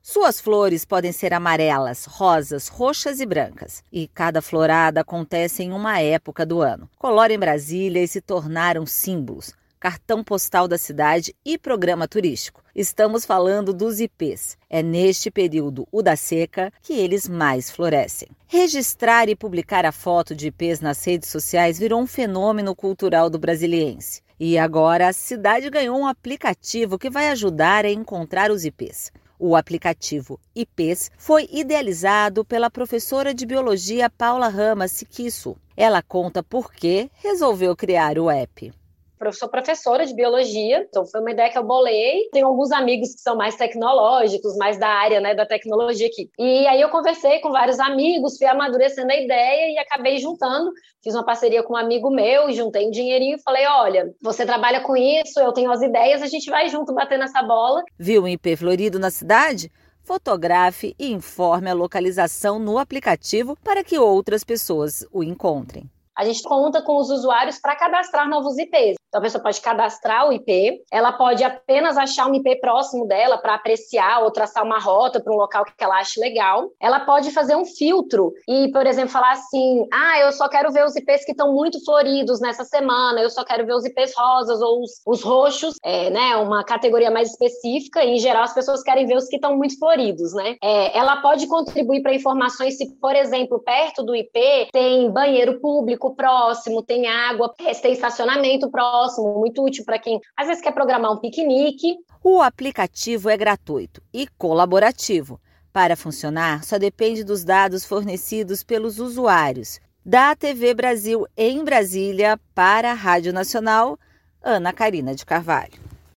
Suas flores podem ser amarelas, rosas, roxas e brancas. E cada florada acontece em uma época do ano. Colorem Brasília e se tornaram símbolos, cartão postal da cidade e programa turístico. Estamos falando dos ipês. É neste período, o da seca, que eles mais florescem. Registrar e publicar a foto de ipês nas redes sociais virou um fenômeno cultural do brasiliense. E agora a cidade ganhou um aplicativo que vai ajudar a encontrar os ipês. O aplicativo ipês foi idealizado pela professora de biologia Paula Rama Siquisso. Ela conta por que resolveu criar o app. Eu sou professora de biologia, então foi uma ideia que eu bolei. Tenho alguns amigos que são mais tecnológicos, mais da área, né, da tecnologia aqui. E aí eu conversei com vários amigos, fui amadurecendo a ideia e acabei juntando. Fiz uma parceria com um amigo meu, juntei um dinheirinho e falei, olha, você trabalha com isso, eu tenho as ideias, a gente vai junto bater nessa bola. Viu um ipê florido na cidade? Fotografe e informe a localização no aplicativo para que outras pessoas o encontrem. A gente conta com os usuários para cadastrar novos IPs. Então, a pessoa pode cadastrar o IP, ela pode apenas achar um IP próximo dela para apreciar ou traçar uma rota para um local que ela ache legal. Ela pode fazer um filtro e, por exemplo, falar assim, eu só quero ver os IPs que estão muito floridos nessa semana, eu só quero ver os IPs rosas ou os roxos, né, uma categoria mais específica, e, em geral, as pessoas querem ver os que estão muito floridos, né? Ela pode contribuir para informações se, por exemplo, perto do IP tem banheiro público próximo, tem água, tem estacionamento próximo, muito útil para quem às vezes quer programar um piquenique. O aplicativo é gratuito e colaborativo. Para funcionar, só depende dos dados fornecidos pelos usuários. Da TV Brasil em Brasília para a Rádio Nacional, Ana Carina de Carvalho.